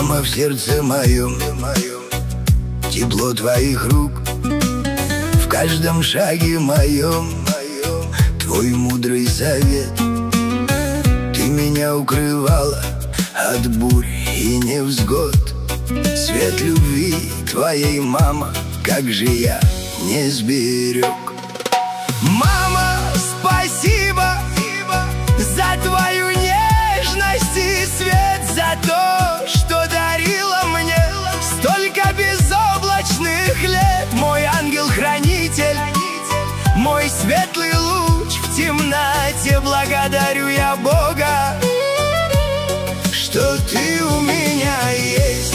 Мама, в сердце моем тепло твоих рук, в каждом шаге моем твой мудрый совет. Ты меня укрывала от бурь и невзгод. Свет любви твоей, мама, как же я не сберег. Мама, спасибо за твою нежность и свет, за то, что дарила мне столько безоблачных лет. Мой ангел-хранитель, мой светлый луч в темноте. Благодарю я Бога, что ты у меня есть.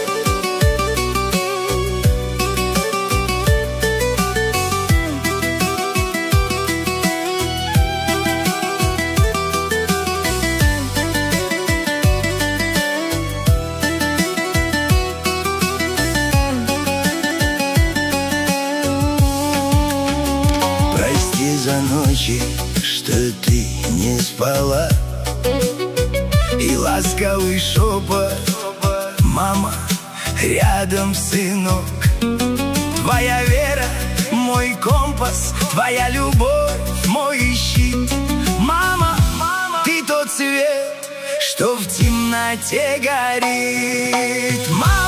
Прости за ночи, что ты не спала, и ласковый шепот: мама, рядом, сынок. Твоя вера — мой компас, твоя любовь — мой щит. Мама, ты тот свет, что в темноте горит. Мама,